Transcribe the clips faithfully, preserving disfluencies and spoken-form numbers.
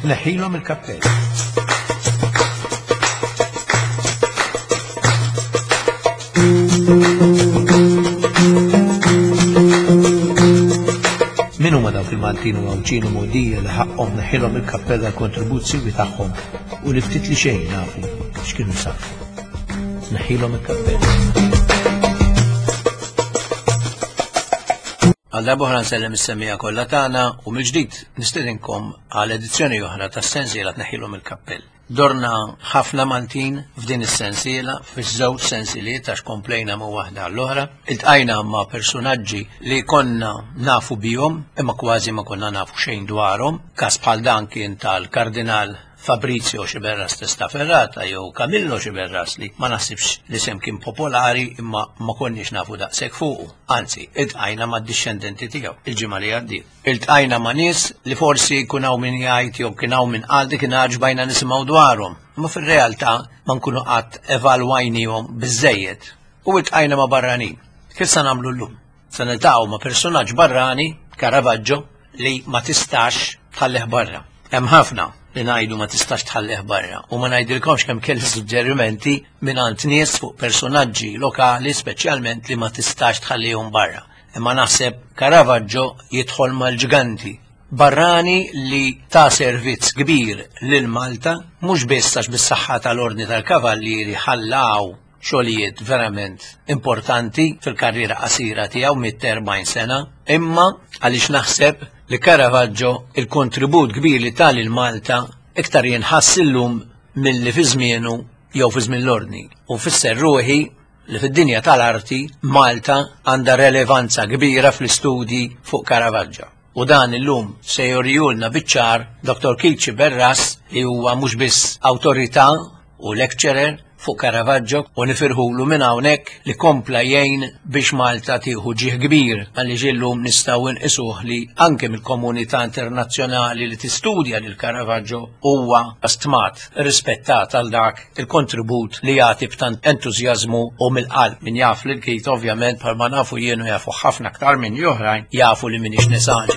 neħilhom il-kappell. Min huma dawk il-Maltin u Għawġin u Mogħdija li ħaqhom neħilhom il-kappell għall-kontribuzzjoni tagħhom u li ftit li xejn nafu x'kienu safu. Neħilhom il-kappell. Għal darba oħra nsellem is-semmija kollha tagħna u mill-ġdid nistedinkom għal edizzjoni oħra tas-sensiela tneħħilhom il-kappell. Dorna ħafna Maltin f'din is-sensiela fiż-żewġ sensieliet għax komplejna ma' waħda għall-oħra. Iltqajna ma' personaġġi li konna nafu bihom imma kważi ma konna nafu xejn dwarhom. Każ bħal dan kien tal-Kardinal Fabrizio Xiberras Testa Ferrata jew Camillo Xiberras li ma naħsibx li sem kien popolari imma ma konniex nafu daqshekk fuqu. Anzi, iltqajna mad-dixxendenti tiegħu il-ġimgħa li għaddiet. Iltqajna ma' nies li forsi kien hawn min jgħid jew kien hawn min qal dik kien ħaġbajna nisimgħu dwarhom, imma fir-realtà ma nkunu qatt evalwajnihom biżżejjed. U iltqajna ma' barranin. Kif se nagħmlu llum? Se niltaqgħu ma' personaġġ barrani, Caravaggio, li ma tistax tħalleh barra. Hemm ħafna li ngħidu ma tistax tħalleh barra u ma ngħidilkomx kemm kelli suġġerimenti mingħand nies fuq personaġġi lokali speċjalment li ma tistax tħallihom barra. Imma naħseb Caravaggio jidħol mal-ġganti barrani li ta' servizz kbir lil Malta mhux biss għax bis-saħħa tal-Ordni tal-Kavallieri ħallaw xogħlijiet verament importanti fil-karriera qasira tiegħu mit erbgħin sena, imma għaliex naħseb li Caravaggio il-kontribut kbir li tal il-Malta iktar jinħass illum milli fi żmienu jew fi żmien l-Ordni. U fisser ruħi li fid-dinja tal-arti Malta għandha relevanza kbira fl-istudji fuq Caravaggio. U dan illum se jorjulna biċ-ċar Doktor Kit Xiberras li huwa mhux biss awtorità u lecturer fuq Caravaggio u nifirħulu minn hawnhekk li kompla jgħin biex Malta tieħu ġieħ kbir għaliex illum nistgħu nqisuh li anke mill-komunità internazzjonali li tistudja lil Caravaggio huwa stmat rispettat għal dak il-kontribut li jagħti b'tant entużjażmu u mill-qalb. Min jaf lil Kit ovvjament bħalma nafu jienu jafu ħafna aktar minn oħrajn jafu li m'iniex nisani.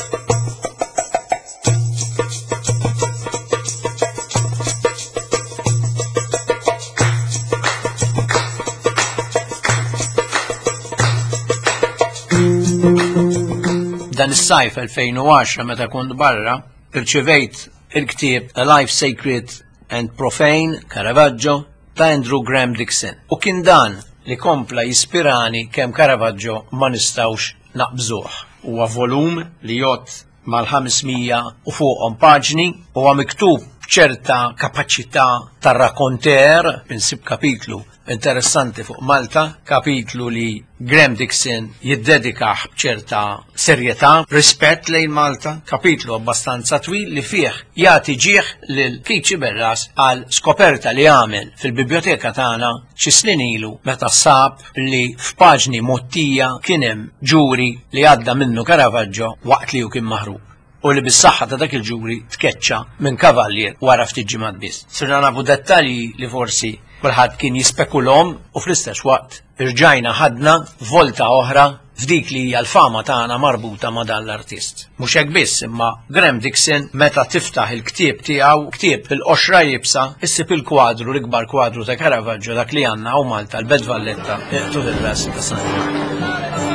Dan is-sajf elfejn u għaxra meta kont barra irċevejt il-ktieb A Life Sacred and Profane Caravaggio ta' Andrew Graham Dixon. U kien dan li kompla jispirani kemm Caravaggio ma nistawx naqbżuh. Huwa volum li jgħod mal-ħamismija u fuqhom paġni huwa miktub b'ċerta kapaċità tar-rakonter insib kapitlu interessanti fuq Malta, kapitlu li Graham Dixon jiddedikaħ b'ċerta serjetà, rispett lejn Malta, kapitlu abbastanza twil li fih jagħti ġieħ lil Kit Xiberras għal skoperta li għamel fil-biblioteka tagħna xi snin ilu meta sab li f'paġni mottija kien hemm ġuri li għadda minnu Caravaggio waqt li hu kien maħrub. U li bis-saħħa ta' dak il-ġuri tkeċċa minn kavallier wara ftit ġimgħat biss. Sirna nafu dettalji li forsi kulħadd kien jispekulhom u fl-istess waqt irġajna ħadna volta oħra f'dik li hija l-fama tagħna marbuta ma' dan l-artist. Mhux hekk biss imma Graham Dixon meta tiftaħ il-ktieb tiegħu ktieb il-qoxra jibsa issib il-kwadru l-ikbar kwadru ta' Caravaggio dak li għandna u Malta l-Bed Valletta iqtu fil-ras ta' San.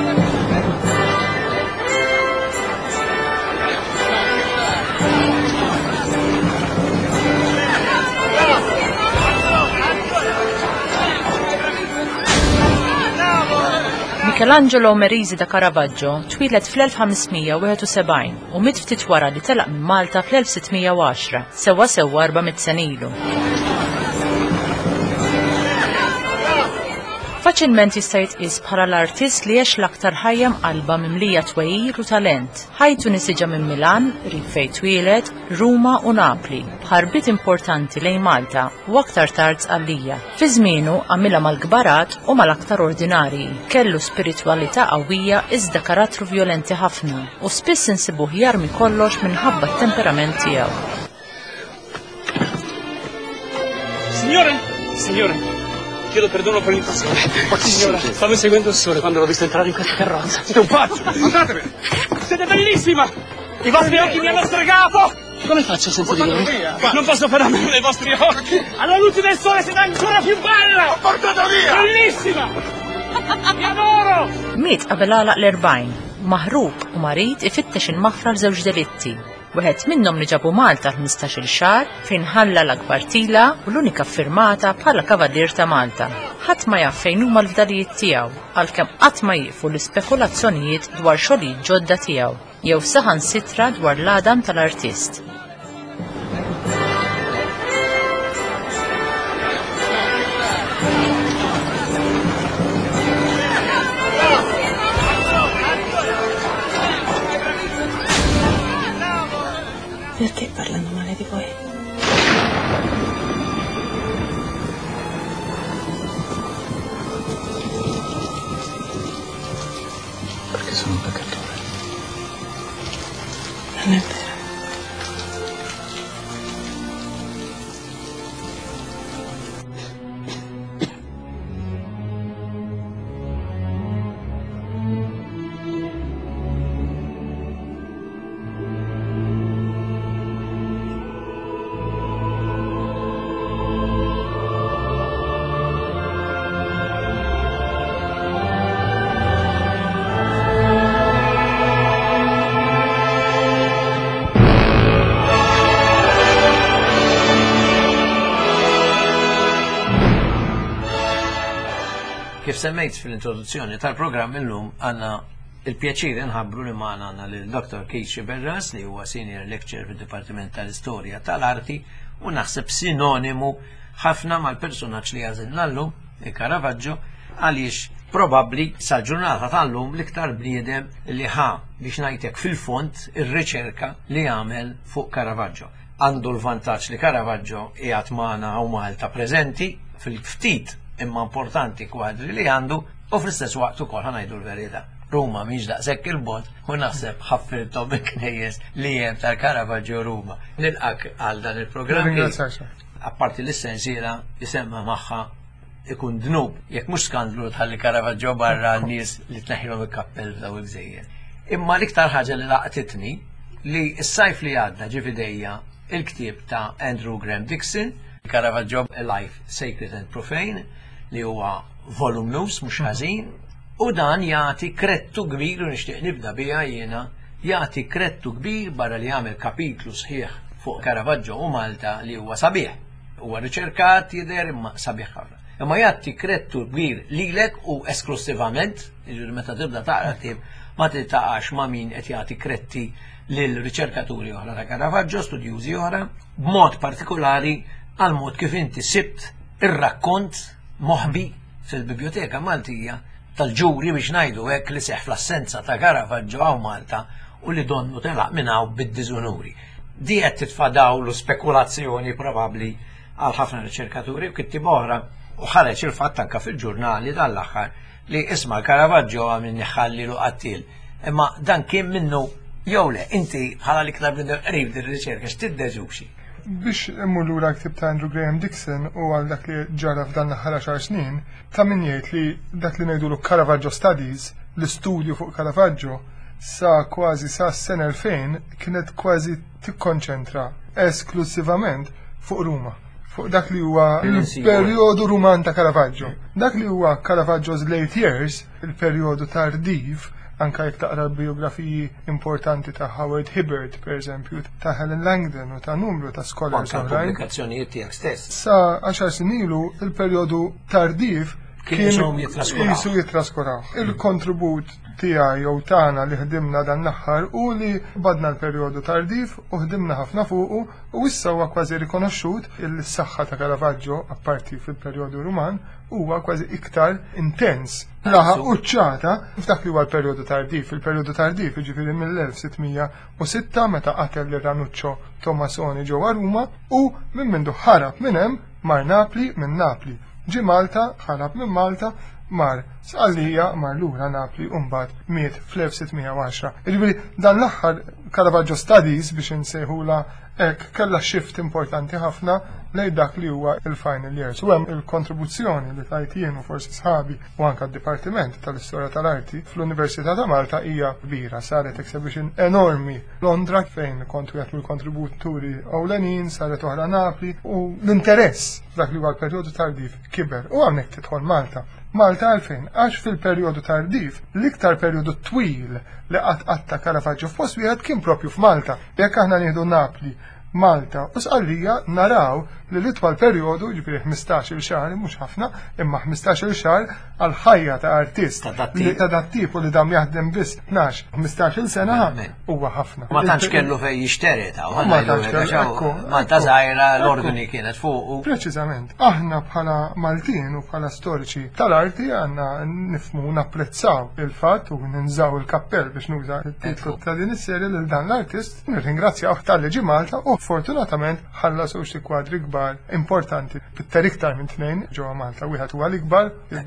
Michelangelo Merisi da Caravaggio twilet fl-elf ħamsmija u wieħed u sebgħin u mit ftit wara li telaq minn Malta fl-elf sittmija u għaxra, sewwa sewwa erba'miet sena ilu. Faċilment jista' jitqies bħala l-artist li għex l-aktar ħajja mqalba mimlija twejjir u talent. Ħajtu nisiġa minn Milan, Rif fejn twieled, Ruma u Napli, b'ħarbiet importanti lejn Malta u aktar tard Żqallija. Fi żmienu għamilha mal-kbarat u mal-aktar ordinarji. Kellu spiritwalità qawwija iżda karattru vjolenti ħafna u spiss insibuh jarmi kollox minħabba t-temperament tiegħu. Signore, signore. Chiedo perdono per l'invasione. Ma chi signora? Stavo inseguendo il sole quando l'ho visto entrare in questa carrozza. Siete un pazzo! Andatevene! Siete bellissima! I vostri occhi mi hanno stregato! Come faccio senza di voi? Non posso fermarmi dai vostri occhi! Alla luce del sole siete ancora più bella! Ho portato via! Bellissima! Vi adoro! Miet qabel għalaq l-erbajn, maħrub u marit ifittex il-maħfra l-żewġ delitti. Wieħed minnhom li ġabu Malta l-ħmistax-il xahar fejn ħalla l-akbar tila u l-unika firmata bħala kavalier ta' Malta. Ħadd ma jaf fejn huma l-fdalijiet tiegħu għalkemm qatt ma jieqfu l-ispekulazzjonijiet dwar xogħlijiet ġodda tiegħu jew saħansitra dwar l-għadam tal-artist. Perché parlano male di voi? Perché sono un peccatore. Non è vero. Kif semmejt fil-introduzzjoni tal-programm illum għanna il-pjaċir nħabbru li maħna għanna l-doktor Keith Berras li huwa Senior Lecturer fil-Dipartiment tal-Istorja tal-Arti u naħseb sinonimu ħafna mal-personaġġ li għażilna llum, il-Caravaggio, għaliex probabbli sal-ġurnata tal-lum l-iktar bniedem li ħa biex ngħidlek fil-font ir-riċerka li għamel fuq Caravaggio. Għandu l-vantaġġ li Caravaggio qiegħed magħna u Malta preżenti fil-ftit imma importanti kwadri li għandu u fl-istess waqt ukoll ħanajdu l-verità. Ruma mhix daqshekk il-bot u naħseb ħaffirthom il-knejjes li hemm tal-Caravaggio Ruma. Nilqak għal dan il-programm. Apparti l-essenzjela jisemma magħha ikun dnub, jekk mhux skandlu tħalli Caravaggio barra n-nies li tneħħilhom il-kappell f'daw il-gżejjer. Imma l-iktar ħaġa li laqtitni li s-sajf li għadda ġie f'idejja il-ktieb ta' Andrew Graham Dixon, Caravaggio Life Sacred and Profane, li huwa voluminous mhux ħażin, u dan jagħti krettu kbir u nixtieq nibda biha jiena, jagħti krettu kbir barra li jagħmel kapitlu sħiħ fuq Caravaggio u Malta li huwa sabiħ. Huwa riċerkat jidher imma sabiħ ħafna. Imma jagħti krettu kbir lilek u esklusivament, jiġri meta tibda taqra ktieb ma tiltaqax ma' min qed jagħti kretti lil riċerkaturi oħra ta' Caravaggio, studjużi oħra, b'mod partikolari għal mod kif inti sibt ir-rakkont moħbi fil-biblioteka Maltija tal-ġuri biex ngħidu hekk li seħħ fl-assenza ta' Caravaggio għaw Malta u li donnu telaq minn hawn bid-diżunuri. Di qed titfadaw l spekulazzjoni probabbli għal ħafna riċerkaturi u kittieb oħra u ħareġ il-fatt anke fil-ġurnali tal-aħħar li isma' Caravaggio għamil neħħalli lu qattil. Imma dan kien minnu jew le, inti bħala l-iktar qrib dir-riċerka x'tiddeġuxi. Biex immur lura ktib ta' Andrew Graham Dixon u għal dak li ġara f'dan l-aħħar xar snin, ta' min jgħid li dak li ngħidulu Caravaggio Studies, l-istudju fuq Caravaggio, sa kważi sa s-sena elfejn kienet kważi tikkonċentra esklusivament fuq Ruma, fuq dak li huwa il-perjodu Ruman ta' Caravaggio. Dak li huwa Caravaggio's late years, il-perjodu tardiv, anka jek taqra biografiji importanti ta' Howard Hibbert, per eżempju, ta' Helen Langdon u ta' numru ta' scholars oħrajn. Pubblikazzjonijiet tiegħek stess. Sa għaxar sinilu il-perjodu tardiv kien jisu jitraskuraw. Il-kontribut tiegħi jew tagħna li ħdimna dan l-aħħar u li badna l-perjodu tardiv u ħdimna ħafna fuqu u issa huwa kważi rikonoxxut il-saħħa ta' Caravaggio apparti fil-perjodu Ruman huwa kważi iktar intens. Laħa uċċata f'dak li huwa l-perjodu tardiv, il-perjodu tardiv jiġifieri mill-elf sittmija u sitta meta qatel li Ranuccio Tomasoni ġewwa Ruma u minn mindu ħarab minn hemm mar Napli minn Napli. Ġi Malta, ħarab minn Malta, mar Sqallija, mar lura Napli u mbagħad miet fl-elf sittmija u għaxra. Jiġifieri dan l-aħħar Caravaggio Studies biex insejħula hekk kellha shift importanti ħafna lejn dak li huwa il-final years. U hemm il-kontribuzzjoni li tajt jien u forsi sħabi u anke d-Dipartiment tal-Istorja tal-Arti fl-Università ta' Malta hija kbira. Saret exhibition enormi Londra fejn kont wieħed mill-kontributuri ewlenin, saret oħra Napli u l-interess dak li huwa l-perjodu tardif kiber. U hawnhekk tidħol Malta. Malta għalfejn, għax fil-perjodu tardif, l-iktar perjodu twil li qatt qatta Caravaggio f'post wieħed kien propju f'Malta. Jekk aħna nieħdu Napli, Malta u Sqallija naraw li l-itwal perjodu ġifieri ħmistax-il xahar mhux ħafna, imma ħmistax-il xahar għal ħajja ta' artist li ta' dat tipu li dam jaħdem biss tnax ħmistax-il sena huwa ħafna. Ma tantx kellu fejn jixteri ta' Malta żgħira l-ordni kienet fuq. Preċiżament. Aħna bħala Maltin u bħala storiċi tal-arti għandna nifhmu napprezzaw il-fatt u ninżaw il-kappell biex nuża t-titlu ta' din is-serje lil dan l-artist. Nirringrazzjaw tal-li ġie Malta u fortunatament ħallasux xi kwadri kbar importanti. Bitter iktar minn tnejn ġewwa Malta. Wieħed huwa l-ikbar,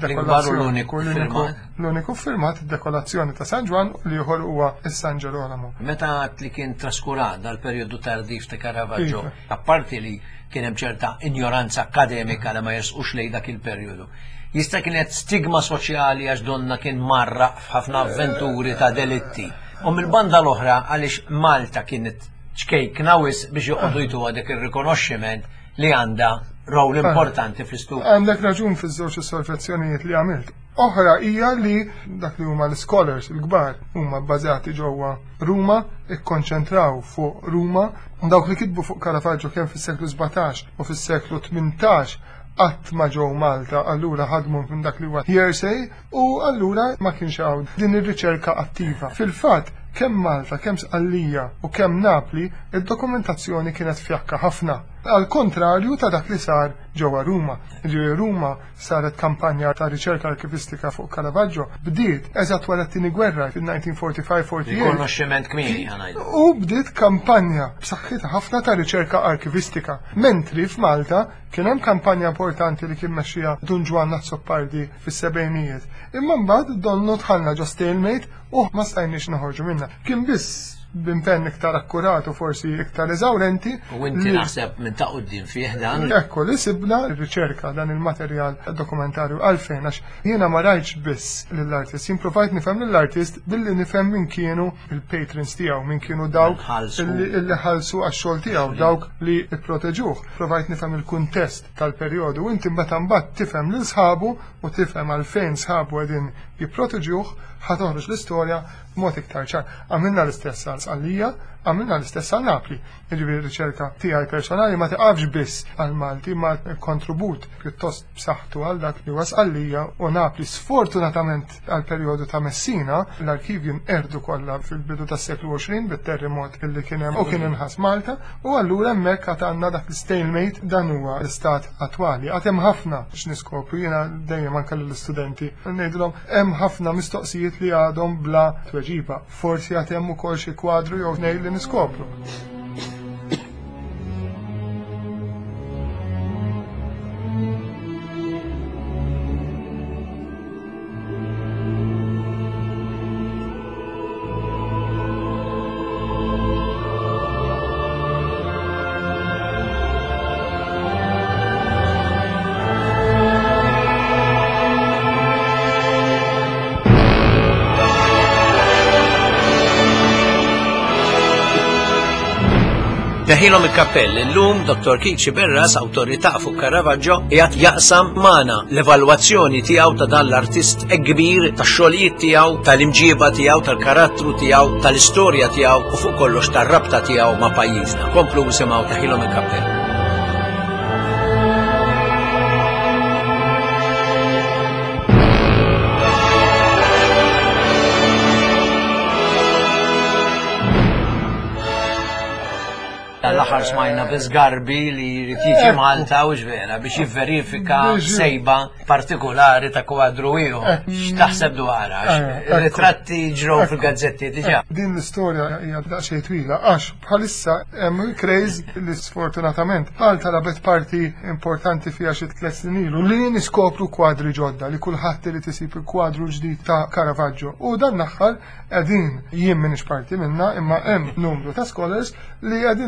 l-uniku firmat id-dekolazzjoni ta' San Ġwan li ieħor huwa s-San Ġerolamo. Meta għadt li kien traskurat dal-perjodu tardif ta' Caravaggio, apparti li kien hemm ċerta ignoranza akademika li ma jersqux lejn dak il-perjodu, jista' kienet stigma soċjali għax donna kien marra f'ħafna avventuri ta' delitti. U mill-banda l-oħra għaliex Malta kienet ċkejk nawis biex joqogħdu jtuha dik ir-rikonoxximent li għandha rol importanti fl-istudju. Għandek raġun fiż-żewġ is-solfezzjonijiet li għamilt. Oħra hija li dak li huma l-scholars il-kbar huma bbażati ġewwa Ruma, ikkonċentraw fuq Ruma, dawk li kitbu fuq Caravaggio kemm fis-seklu sebgħtax u fis-seklu tmintax qatt ma ġew Malta, allura ħadmu minn dak li huwa hearsay u allura ma kienx hawn din ir-riċerka attiva. Fil-fatt kemm Malta, kemm Sqallija u kemm Napli id-dokumentazzjoni kienet fjakka ħafna. Al kontrarju ta' dak li sar ġewwa Ruma. Ġieli Ruma saret kampanja ta' riċerka arkivistika fuq Caravaggio bdiet eżatt wara t-tieni gwerra fil-nineteen forty-five forty-eight. Rikonoxximent kmieni ħanajdu. U bdiet kampanja b'saħħitha ħafna ta' riċerka arkivistika. Mentri f'Malta kien hemm kampanja importanti li kien mexxija Dun Ġwan Nazzoppardi fis-sebgħinijiet. Imma mbagħad donnu tħallna ġo stalemate u ma stajniex noħorġu minnha. Kien biss b'impenn iktar akkuratu forsi iktar eżawrenti. U inti naħseb minn ta' quddiem fih dan. Ekku li sibna r-riċerka dan il-materjal dokumentarju għalfejn għax jiena ma rajtx biss lill-artist, jien provajt nifhem lill-artist billi nifhem min kienu il-patrons tiegħu, min kienu dawk illi ħallsu għax-xogħol tiegħu, dawk li pproteġuh. Provajt nifhem il-kuntest tal-perjodu u inti mbagħad mbagħad tifhem lil sħabu u tifhem għalfejn sħabu qegħdin jipproteġuh ħatoħroġ l-istorja b'mod iktar ċar. Għamilna l-istess għal Sqallija, għamilna l-istess għal Napli. Jiġifieri r-riċerka tiegħi personali ma tiqafx biss għal Malti ma kontribut pjuttost b'saħħtu għal dak li huwa Sqallija u Napli. Sfortunatament għal perjodu ta' Messina l-arkivju nqerdu kollha fil-bidu tas-seklu għoxrin bit-terremot illi kien hemm u kien inħass Malta u allura hemmhekk għad għandna dak l-stalemate dan huwa l-istat attwali. Għad hemm ħafna biex niskopru jiena dejjem anke lill-istudenti ngħidulhom hemm ħafna mistoqsijiet li għadhom bla tweġiba. Forsi għad hemm ukoll xi kwadru jew ngħid li niskopru. Neħilhom il-kappell illum Doktor Kiċi Berras, awtorità fuq Caravaggio, qiegħed jaqsam magħna l-evalwazzjoni tiegħu ta' dan l-artist kbir, tax-xogħlijiet tiegħu, tal-imġiba tiegħu, tal-karattru tiegħu, tal-istorja tiegħu u fuq kollox tar-rabta tiegħu ma' pajjiżna. Komplu simgħu neħilhom il-kappell. L-aħħar smajna biss Garbi li jrid jiġi Malta u ġvera biex jivverifika sejba partikolari ta' kwadru ieħor. X'taħseb dwarha? Ritratti ġrew fil-gazzetti diġà. Din l-istorja hija daqsxejn twila għax bħalissa hemm il-craze li sfortunatament Malta labet parti importanti fiha xi tliet snin ilu li niskopru kwadri ġodda li kulħadd irid isib il-kwadru ġdid ta' Caravaggio. U dan l-aħħar qegħdin jien m'iniex parti minnha imma hemm numru ta' scholars li qegħdin idaħħlu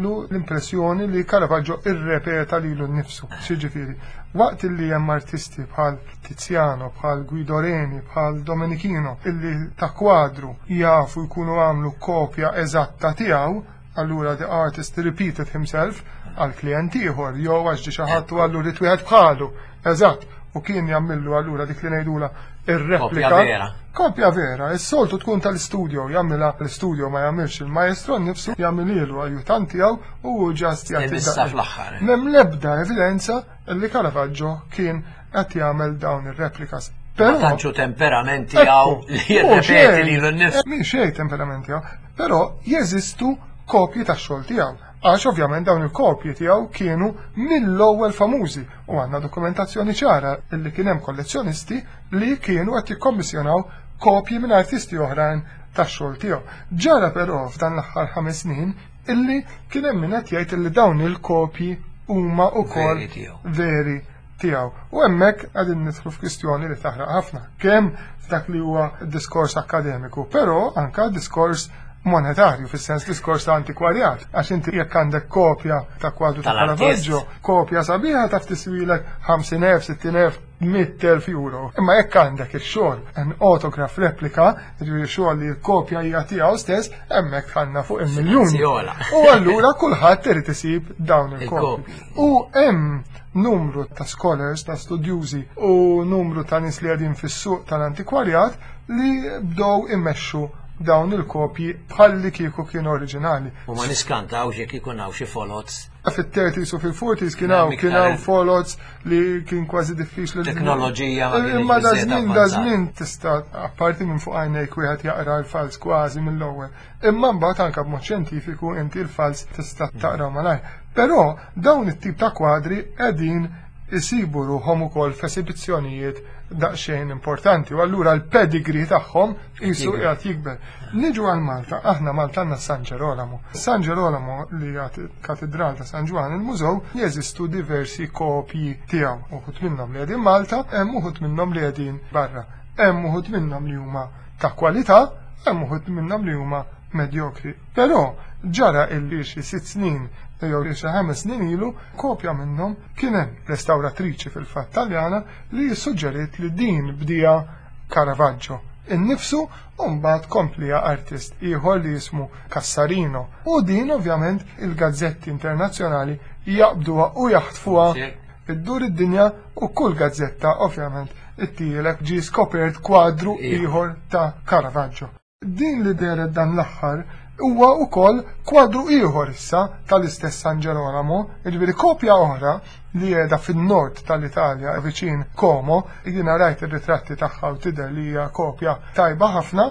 jagħmlu l-impressjoni li Caravaggio irrepeta lilu nnifsu. Xiġifieri, waqt li hemm artisti bħal Tiziano, bħal Guido Reni, bħal Domenichino illi ta' kwadru jafu jkunu għamlu kopja eżatta tiegħu, allura the artist repeated himself għal klient ieħor, jew għax ġi xi ħadd għallu rid wieħed bħalu, eżatt, u kien jagħmillu allura dik li ngħidula ir-replika. Kopja vera. Kopja vera, is-soltu tkun tal-istudio, jagħmilha l-istudio ma jagħmilx il-maestro nnifsu jagħmililu ajutant tiegħu u ġast jagħti. Issa fl-aħħar. M'hemm l-ebda evidenza li Caravaggio kien qed jagħmel dawn ir-replikas. Ma tantxu temperamenti għaw li jirrepeti li l-nifs. Mi xej temperamenti għaw, pero jeżistu kopji ta' xogħol tiegħu. Għax ovvjament dawn il-kopji tiegħu kienu mill-ewwel famużi u għandna dokumentazzjoni ċara li kien hemm kollezzjonisti li kienu qed jikkommissjonaw kopji minn artisti oħrajn tax-xogħol tiegħu. Ġara però f'dan l-aħħar ħames snin illi kien hemm min qed jgħid li dawn il-kopji huma wkoll veri tiegħu. U hemmhekk qegħdin nidħlu f'kwistjoni li taħraq ħafna. Kemm f'dak li huwa diskors akademiku, però anke diskors monetarju, fis-sens diskors ta' antikwarjat, għax inti jekk għandek kopja ta' kwadru ta' Caravaggio, kopja sabiħa ta' tiswilek ħamsin elf, sittin elf, mija elf euro. Imma jekk għandek il-xogħol, an autograph replika, jiġifieri xogħol li l-kopja hija tiegħu stess, hemmhekk tħanna fuq il-miljuni. U allura kulħadd irid isib dawn il-kopji. U hemm numru ta' scholars, ta' studjużi u numru ta' nies li qegħdin fis-suq tal-antikwarjat li bdew immexxu dawn il-kopji bħalli kieku kienu oriġinali. U ma niskantawx jekk ikun hawn xi folots. Fit-thirties u fil-forties kien hawn kien hawn folots li kien kważi diffiċli. Teknoloġija ma kienx. Imma da żmien da żmien tista' apparti minn fuq għajnejk wieħed jaqra l-fals kważi mill-ewwel. Imma mbagħad anke b'mod xjentifiku inti l-fals tista' taqra malajr. Però dawn it-tip ta' kwadri qegħdin isibu ruhom ukoll f'esibizzjonijiet daqsxejn importanti u allura l-pedigree tagħhom qisu qiegħed jikber. Niġu għal Malta, aħna Malta għandna San Gerolamo. San Gerolamo li għati katedral ta' San Ġwan il-Mużew jeżistu diversi kopji tiegħu. Uħud minnhom li qegħdin Malta, hemm uħud minnhom li qegħdin barra. Hemm uħud minnhom li huma ta' kwalità, hemm uħud minnhom li huma medjokri. Però ġara illi xi sitt snin jew xi ħames snin ilu kopja minnhom kien hemm restawratriċi fil-fatt Taljana li suġġeriet li din bdija Caravaggio innifsu u mbagħad komplija artist ieħor li jismu Cassarino. U din ovvjament il-gazzetti internazzjonali jaqbduha u jaħtfuha iddur id-dinja u kull gazzetta ovvjament ittielek ġie skopert kwadru ieħor ta' Caravaggio. Din li deret dan l-aħħar huwa wkoll kwadru ieħor issa tal-istess San Gerolamo, jiġifieri kopja oħra li qiegħda fin-nord tal-Italja viċin Como, jiena rajt ir-ritratti tagħha u tidher li hija kopja tajba ħafna.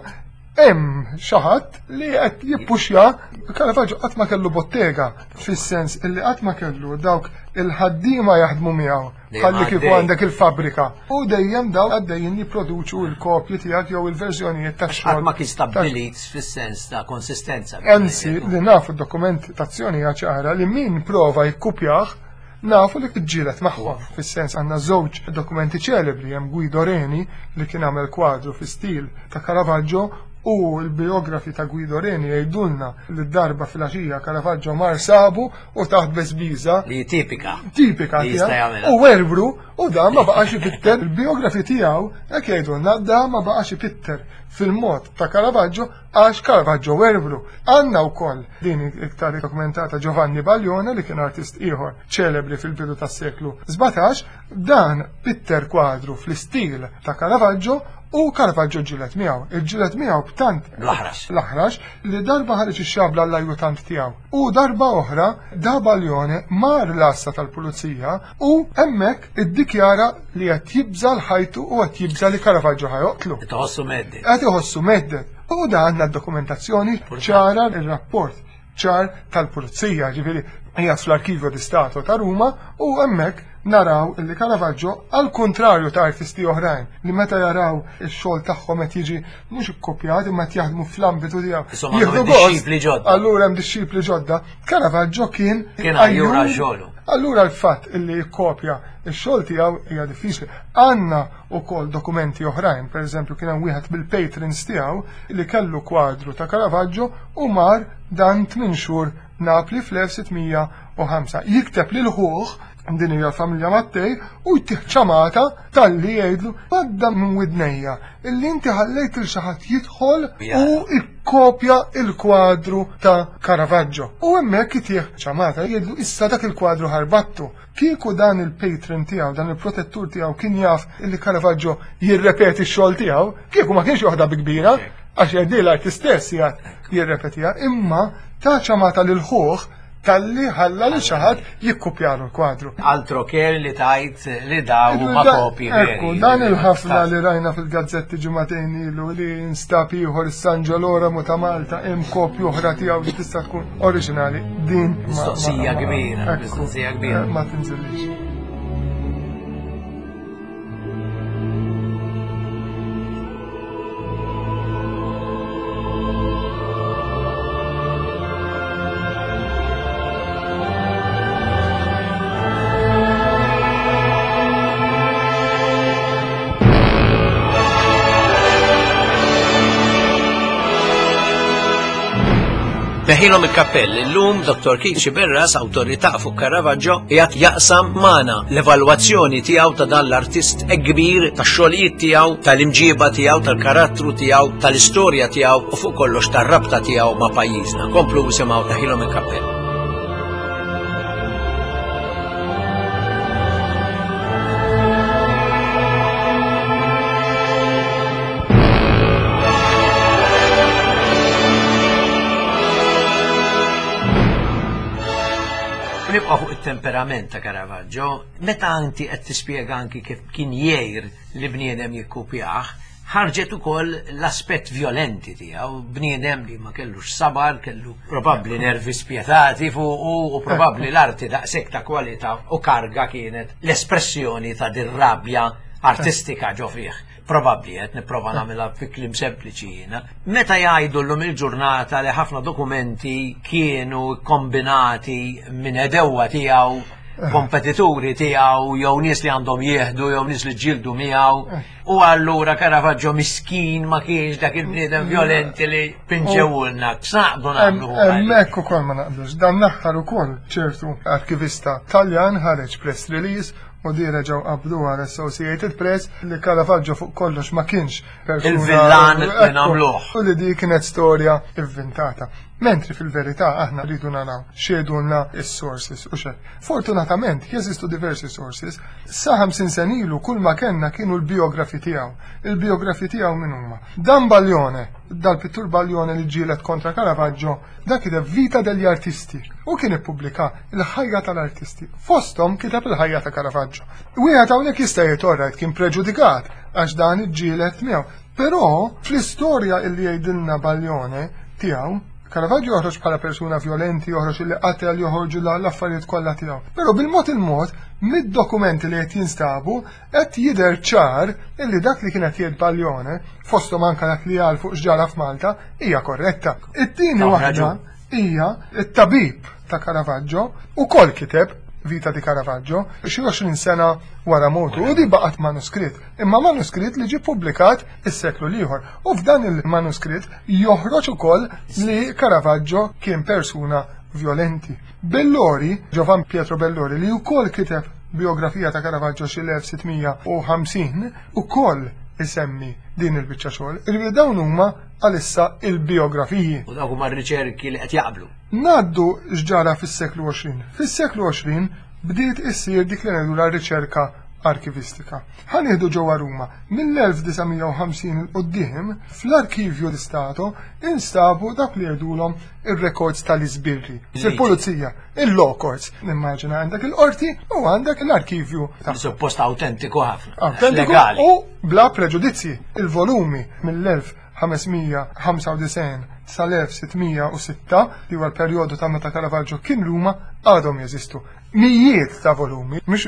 Hemm xi ħadd li qed jippuxja Caravaggio qatt ma kellu bottega, fis-sens illi qatt ma kellu dawk il-ħaddiema jaħdmu miegħu ħalli kieku għandek il-fabbrika. U dejjem daw għaddejjin jipproduċu l-kopji tiegħek jew il-verżjonijiet tax-xogħol. Qatt ma kien stabbilit fis-sens ta' konsistenza. Anzi, li nafu d-dokumentazzjoni hija ċara li min prova jikkupjah nafu li tġilet magħhom. Fis-sens għandna żewġ dokumenti ċelebri hemm Guido Reni li kien għamel kwadru fi stil ta' Caravaggio u l-biografi ta' Guido Reni jgħidulna li d-darba fil-għaxija Caravaggio mar sabu u taħt besbiża li tipika. Tipika tiegħu u werbru u da ma baqax ipitter. Il-biografi tiegħu hekk jgħidulna da ma baqax ipitter fil-mod ta' Caravaggio għax Caravaggio werbru. Għandna wkoll din iktar dokumentata Giovanni Baglione li kien artist ieħor ċelebri fil-bidu tas-seklu sebgħax, dan pitter kwadru fl-istil ta' Caravaggio u Caravaggio ġilet miegħu. Il-ġilet miegħu b'tant l-aħrax l-aħrax li darba ħareġ ix-xabla l-ajutant tiegħu. U darba oħra da Baglione mar l-assa tal-pulizija u hemmhekk iddikjara li qed jibża l-ħajtu u qed jibża li Caravaggio ħajoqtlu. Qed iħossu meddet. Qed iħossu meddet. U da għandna d-dokumentazzjoni ċara ir-rapport ċar tal-pulizija, ġifieri hija fl-Arkivju di Stato ta' Ruma u hemmhekk naraw illi Caravaggio għal kontrarju ta' artisti oħrajn li meta jaraw ix-xogħol tagħhom qed jiġi mhux ikkopjat imma qed jaħdmu fl-ambitu tiegħu. Jieħdu gost. Allura hemm dixxipli ġodda. Caravaggio kien kien ajjura xogħlu. Allura l-fatt illi jikkopja x-xogħol tiegħu hija diffiċli. Għandna wkoll dokumenti oħrajn, pereżempju kien hemm wieħed bil-patrons tiegħu li kellu kwadru ta' Caravaggio u mar dan tmien xhur Napli fl-elf sittmija u ħamsa. Jikteb lil ħuħ din hija l-familja Mattej u jtieħ ċamata tal-li jgħidlu għadda minn widnejja illi inti ħallejt il xi ħadd jidħol u ikkopja il-kwadru ta' Caravaggio. U hemmhekk itieħ ċamata jgħidlu issa dak il-kwadru ħarbattu. Kieku dan il-patron tiegħu, dan il-protettur tiegħu kien jaf illi Caravaggio jirrepeti x-xogħol tiegħu, kieku ma kienx joħda bi kbira għax jgħidli l-artist stess jirrepetija, imma ta' ċamata lil ħuħ tal-li ħalla li xaħat jikkupjaru l-kwadru. Altro kier li tajt li daw ma kopi veri. Ekku, dan il-ħafna li rajna fil-gazzetti ġumatejn ilu li instab ieħor San Ġoloramo ta' Malta hemm kopju oħra tiegħu li tista' tkun oriġinali. Din mistoqsija kbira, mistoqsija kbira. Ma tinżilix. Neħilhom il-kappell, illum Doktor Kici Berras, awtorità fuq Caravaggio, qiegħed jaqsam magħna l-evalwazzjoni tiegħu ta' dan l-artist kbir, tax-xogħlijiet tiegħu, tal-imġiba tiegħu, tal-karattru tiegħu, tal-istorja tiegħu u fuq kollox tar-rabta tiegħu ma' pajjiżna. Komplu simgħu neħilhom il-kappell. Nibqa' fuq it-temperament ta' Caravaggio, meta inti qed tispjega anki kif kien jgħir li bniedem jikkupjah, ħarġet ukoll l-aspett violenti tiegħu, bniedem li ma kellux sabar, kellu probabbli nervi spjetati fuq u probabbli l-arti daqshekk ta' kwalità u karga kienet l-espressjoni ta' din rabja artistika ġo fih. Probabbli qed nipprova nagħmilha fi kliem sempliċi jiena. Meta jgħidu llum il-ġurnata li ħafna dokumenti kienu kombinati minn edewwa tiegħu, kompetituri tiegħu, jew nies li għandhom jieħdu, jew nies li ġildu miegħu, u allura Caravaggio miskin ma kienx dak il-bniedem violenti li pinġewulna. X'naqdu nagħmlu hemmhekk ukoll ma naqblux. Dan l-aħħar ukoll ċertu arkivista Taljan ħareġ press release u di reġaw qabdu għal Associated Press li Caravaggio fuq kollox ma kienx persuna il-villan li nagħmluh. U li di kienet storja inventata. Mentri fil-verità aħna rridu naraw xedunna is-sources u xek. Fortunatament jeżistu diversi sources. Sa ħamsin sen ilu kull ma kellna kienu l-biografi tiegħu. Il-biografi tiegħu min huma. Dan Baglione, dal-pittur Baglione li ġielet kontra Caravaggio, dak kiteb Vita degli Artisti u kien ippubblika il-ħajja tal-artisti. Fosthom kiteb il-ħajja ta' Caravaggio. Wieħed hawnhekk jista' jgħid kien preġudikat għax dan iġġielet miegħu. Però fl-istorja illi jgħidilna Baglione tiegħu Caravaggio joħroġ bħala persuna violenti, joħroġ li qatel joħorġu l-affarijiet kollha tiegħu. Però bil-mod il-mod, mid-dokumenti li qed jinstabu qed jidher ċar illi dak li kienet jgħid Baglione, fosthom anke dak li qal fuq x'ġara f'Malta, hija korretta. It-tieni waħda hija t-tabib ta' Caravaggio ukoll kiteb Vita di Caravaggio xi għoxrin sena wara motu u di baqgħet manuskritt. Imma manuskritt li ġie pubblikat is-seklu ieħor. U f'dan il-manuskritt joħroġ ukoll li Caravaggio kien persuna violenti. Bellori, Giovan Pietro Bellori, li wkoll kiteb biografija ta' Caravaggio xi elf sittmija u ħamsin ukoll isemmi din il-biċċa xogħol. Irri dawn huma għalissa il-biografiji. U dawk huma r-riċerki li qed jaqblu. Naddu x'ġara fis-seklu għoxrin. Fis-seklu għoxrin bdiet issir dik li ngħidu l-riċerka arkivistika. Ħanieħdu ġewwa Ruma mill-elf tisgħemija u ħamsin il quddiem fl-Arkivju di Stato instabu dak li jgħidulhom ir-records tal-iżbirri. Il-pulizija, il-law courts, nimmaġina għandek il-qorti u għandek l-arkivju. Suppost autentiku ħafna. Autentiku u bla preġudizzji. Il-volumi mill-elf ħamesmija ħamsa u disgħin sal-elf sittmija u sitta li huwa l-perjodu ta' meta Caravaggio kien Ruma għadhom jeżistu. Mijiet ta' volumi, mhux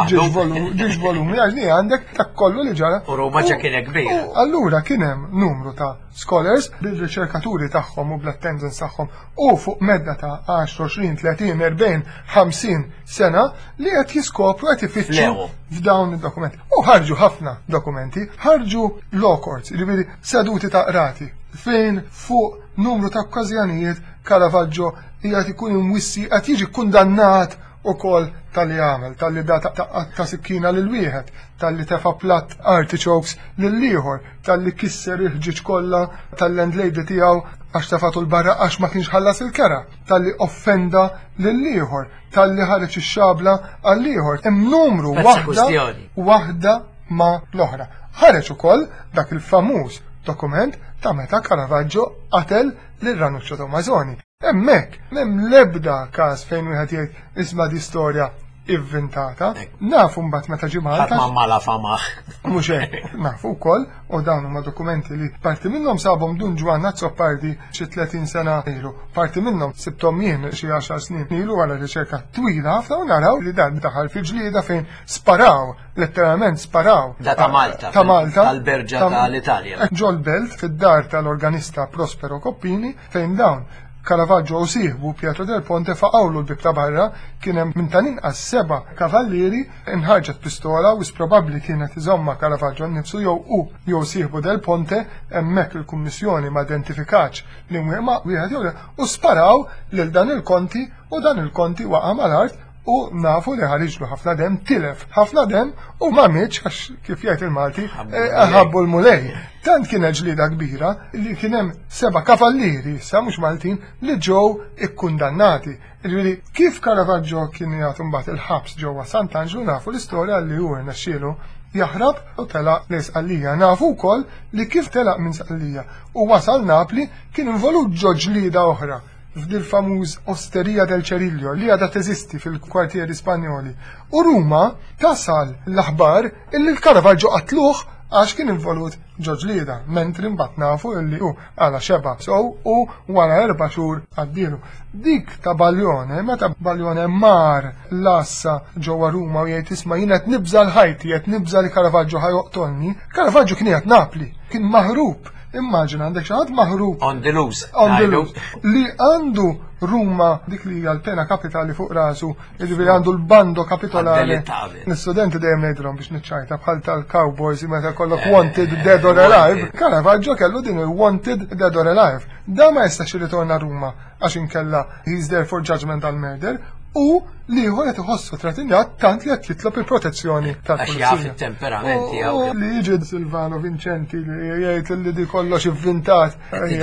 ġiex volumi, għax li għandek ta' kollu li ġara. U Ruma ġa kien kbir. Allura kien hemm numru ta' scholars bil-riċerkaturi tagħhom u bl-attendance tagħhom u fuq medda ta' għaxra, għoxrin, tletin, erbgħin, ħamsin sena li qed jiskopru qed ifittxu f'dawn id-dokumenti. U ħarġu ħafna dokumenti, ħarġu law courts, jiġifieri seduti ta' qrati fejn fuq numru ta' okkażjonijiet Caravaggio qiegħed ikun imwissi qed jiġi kundannat ukoll tal-li għamel, tal-li da ta' sikkina lil wieħed, tal-li tefa' platt artichokes lil ieħor, tal-li kisser il-ħġiġ kollha tal-landlady tiegħu għax tefatu l-barra għax ma kienx ħallas il-kera, tal-li offenda lil ieħor, tal-li ħareġ ix-xabla għall ieħor. Hemm numru waħda waħda ma l-oħra. Ħareġ ukoll dak il-famuż dokument ta' meta Caravaggio qatel lil Ranuccio Tommasoni. Hemmhekk m'hemm l-ebda każ fejn wieħed jgħid isma' di storja inventata. Nafu mbagħad meta ġie Malta. Ħadd ma la famaħ. Mhux hekk, nafu wkoll u dawn huma dokumenti li parti minnhom sabhom dun Ġwan Nazzopardi xi tletin sena ilu. Parti minnhom sibthom jien xi għaxar snin ilu wara riċerka twila ħafna u naraw li dan daħal fi ġlieda fejn sparaw, letteralment sparaw. Da ta' Malta. Ta' Malta. Tal-Berġa tal-Italja. Ġol Belt fid-dar tal-organista Prospero Coppini fejn dawn Caravaggio u sieħbu Pietro del Ponte faqawlu l-bib ta' barra kien hemm minn ta' inqas seba' kavallieri inħarġet pistola u probabbli kienet iżomma Caravaggio nnifsu jew u jew sieħbu del Ponte hemmhekk il-Kummissjoni ma identifikax li wieħed wieħed jew u sparaw lil dan il-konti u dan il-konti waqa' mal-art u nafu li ħariġlu ħafna dem tilef, ħafna dem u ma mitx għax kif jgħid il-Malti ħabbu l-mulej. Tant kienet ġlida kbira li kien hemm seba' kavallieri issa mhux Maltin li ġew ikkundannati. Jiġifieri kif Caravaggio kien jagħtu mbagħad il-ħabs ġewwa Sant'Angelo nafu l-istorja li hu rnexxielu jaħrab u telaq l-Isqallija. Nafu wkoll li kif telaq minn Sqallija u wasal Napli kien involut ġo ġlieda oħra f'dil famuż Osteria del Cerillo li għadha teżisti fil-kwartieri Spanjoli. U Ruma tasal l-aħbar illi l-Caravaggio qatluh għax kien involut ġo ġlieda, mentri mbagħad nafu illi hu għala xeba' sow u wara erba' xhur għaddielu. Dik ta' Baglione, meta Baglione mar l-assa ġewwa Ruma u jgħid isma' jien qed nibża l-ħajti, qed nibża li Caravaggio ħajoqtolni, Caravaggio kien qiegħed Napli, kien maħrub. Immaġina għandek xi ħadd maħrub on the loose. On the loose. Li għandu Ruma dik li hija l-pena kapitali fuq rasu, jiġifieri għandu l-bando kapitolari. L-istudenti dejjem ngħidulhom biex niċċajta bħal tal-cowboys meta kollok wanted dead or alive. Caravaggio kellu din il-wanted dead or alive. Da ma jistax irritorna Ruma għax inkella he's there for judgment al murder. U li hu qed iħossu tratinjat tant li qed jitlob il-protezzjoni tal-pulizija. Għax jaf il-temperamenti għaw. Li jiġi Silvano Vincenti li jgħid li di kollox ivvintat.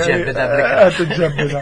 Qed iġġebbida.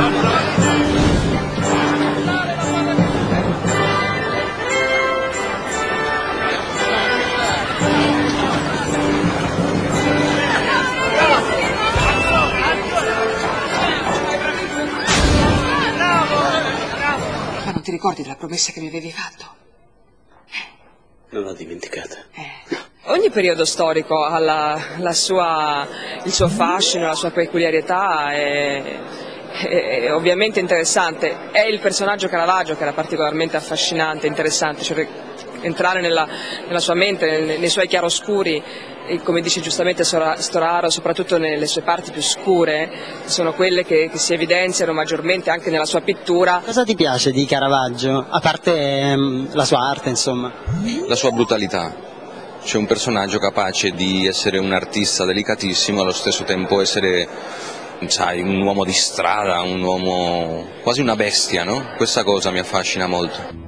Ti ricordi della promessa che mi avevi fatto? Non l'ho dimenticata. Eh. Ogni periodo storico ha la, la sua, il suo fascino, la sua peculiarità e, e, e ovviamente interessante. È il personaggio Caravaggio che era particolarmente affascinante, interessante, cioè entrare nella, nella sua mente, nei, nei suoi chiaroscuri, e come dice giustamente Storaro, soprattutto nelle sue parti più scure, sono quelle che, che si evidenziano maggiormente anche nella sua pittura. Cosa ti piace di Caravaggio, a parte ehm, la sua arte, insomma? La sua brutalità. C'è un personaggio capace di essere un artista delicatissimo, allo stesso tempo essere, sai, un uomo di strada, un uomo quasi una bestia, no? Questa cosa mi affascina molto.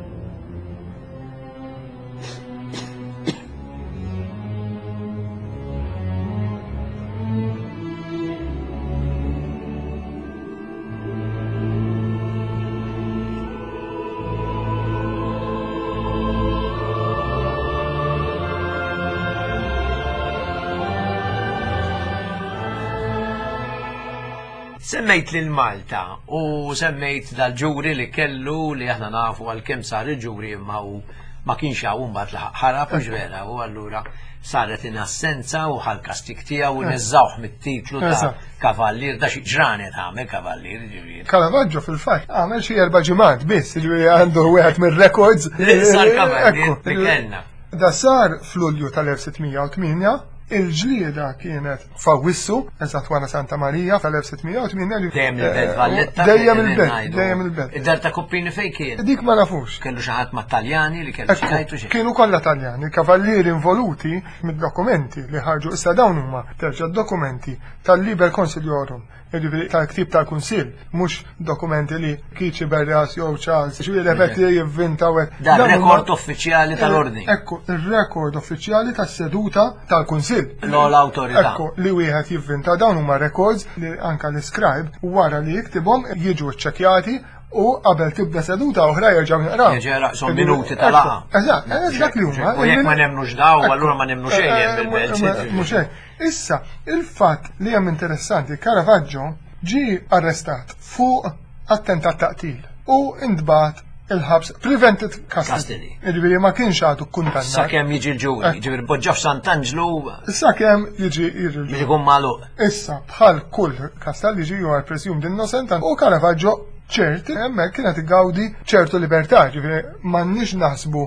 Semmejt lil Malta u semmejt dal-ġuri li kellu li aħna nafu għal-kem sar il-ġuri imma u ma kienx hawn mbagħad laħaq ħarab u ġvera u allura saret in assenza u ħal-kastik tiegħu u neżżawh mit-titlu ta' kavallier da xi ġranet għamel kavallier ġifieri. Caravaggio fil-fatt għamel xi erba' ġimgħat biss, ġifieri għandu wieħed mir-records li sar kavallier li kellna. Da sar f'Lulju tal-elf sittmija u tminja, il-ġlieda kienet f'Awwissu, eżatt wara Santa Marija tal-elf sittmija u tminja. Dejjem il-belt Valletta. Dejjem il-belt, dejjem il-belt. Id-dar ta' Kuppini fejn kien? Dik ma nafux. Kellu xi ħadd mat-Taljani li kellu xi jgħidu xi. Kienu kollha Taljani, kavallieri involuti mid-dokumenti li ħarġu issa dawn huma terġa' dokumenti tal-Liber Consiliorum, jiġifieri tal-ktib tal-Kunsill, mhux dokumenti li Kiċi Berras jew Charles, xi repet li jivvintaw hekk. Dan rekord uffiċjali tal-ordni. Ekku, ir-rekord uffiċjali tas-seduta tal-Kunsill. L-autorità. Ekku, li wieħed jivvinta dawn huma records li anke l-scribe wara li jiktibhom jiġu ċċekkjati u qabel tibda seduta oħra jerġgħu jaqraw. Jerġa' son minuti tal-laqa. Eżatt, dak li huma. U jekk ma nemmnux daw, allura ma nemmnu xejn mhux hekk. Issa, il-fatt li hemm interessanti, Caravaggio ġie arrestat fuq attentat taqtil u intbagħat il-ħabs prevented custody. Ġifieri ma kienx għadu kundannat. Sakemm jiġi l-ġuri, ġifieri poġġaw Sant'Angelo. Sakemm jiġi il-ġuri. Biex ikun magħluq. Issa bħal kull kastal liġi huwa presumed innocent u Caravaggio ċert hemmhekk kienet igawdi ċertu libertà, ġifieri m'għandniex naħsbu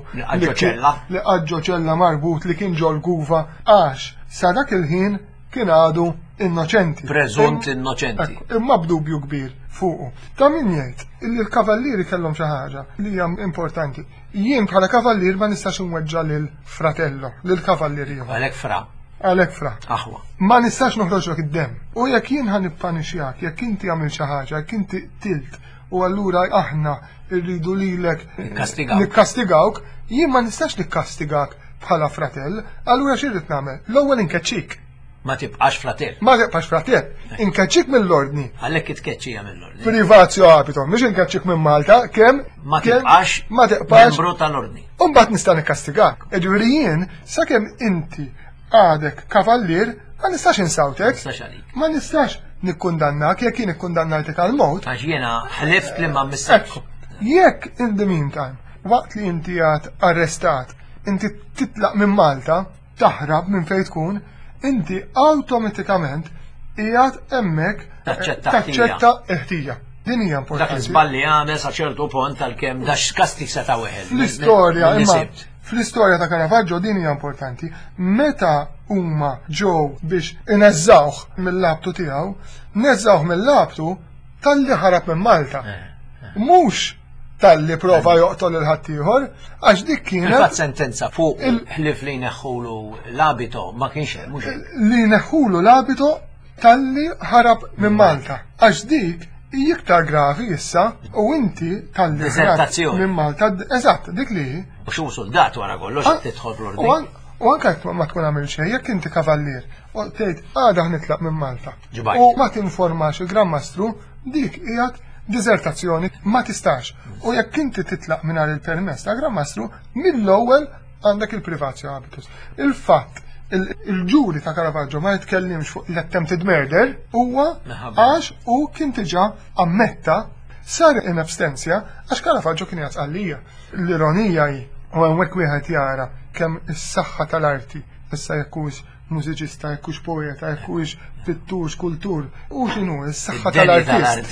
li qaġġo ċella marbut li kien ġol guva għax sa dak il-ħin kien għadu innoċenti. Preżunt innoċenti. Imma b'dubju kbir fuqu. Ta' min jgħid illi l-kavallieri kellhom xi ħaġa li hija importanti. Jien bħala kavallier ma nistax inweġġa lil fratello, lil kavallieri. Għalhekk fra. Għalhekk fra. Aħwa. Ma nistax noħroġlek id-dem. U jekk jien ħanippanixjak, jekk inti għamil xi ħaġa, jekk inti tilt u allura aħna rridu lilek nikkastigawk, jien ma nistax nikkastigak bħala fratell, allura x'irrid nagħmel? L-ewwel inkeċċik. Ma tibqax fratell. Ma tibqax fratell. Inkeċċik mill-ordni. Għalhekk itkeċċija mill-ordni. Privatio abito, mhux inkeċċik minn Malta, kemm ma tibqax ma tibqax membru tal-ordni. U mbagħad nista' nikkastigak. Ġifieri jien sakemm inti għadek kavallier ma nistax insawtek. Ma nistax nikkundannak jekk jien ikkundannajtek għal-mowt. Għax jiena ħlift li ma missax. Jekk in the meantime, waqt li inti għad arrestat, inti titlaq minn Malta, taħrab minn fejn tkun, inti awtomatikament qiegħed hemmhekk taċċetta ħtija. Din hija importanti. Dak iżballi għamel sa ċertu punt tal-kemm dax kastik seta' weħel. Fl-istorja, imma fl-istorja ta' Caravaggio din hija importanti. Meta huma ġew biex ineżżawh mill-labtu tiegħu, neżżawh mill-labtu talli ħarab minn Malta. Mhux tal-li prova joqtol il-ħaddieħor, għax dik kienet. Il-fatt sentenza fuq il-ħlif li neħħulu l-abito ma kienx hemm mhux li neħħulu l-abito tal-li ħarab minn Malta. Għax dik iktar gravi issa u inti tal-li ħarab minn Malta. Eżatt, dik li. U xu soldat wara kollox tidħol l-ordni. U anke ma tkun għamil xejn, jekk inti kavallier, u tgħid għada ħnitlaq minn Malta. U ma tinformax il-Gran Mastru, dik qiegħed diżertazzjoni ma tistax. U jekk inti titlaq mingħajr il-permess ta' Gran Mastru, mill-ewwel għandek il-privatio habitus. Il-fatt il-ġuri ta' Caravaggio ma jitkellimx fuq l-attempted murder huwa għax u kien diġà ammetta sar in abstenzja għax Caravaggio kien jgħid għalija. L-ironija hi u hemmhekk wieħed jara kemm is-saħħa tal-arti issa jekkux mużiċista, jekkux poeta, jekkux pittur, kultur, u xinu, s-saxħa tal-artist.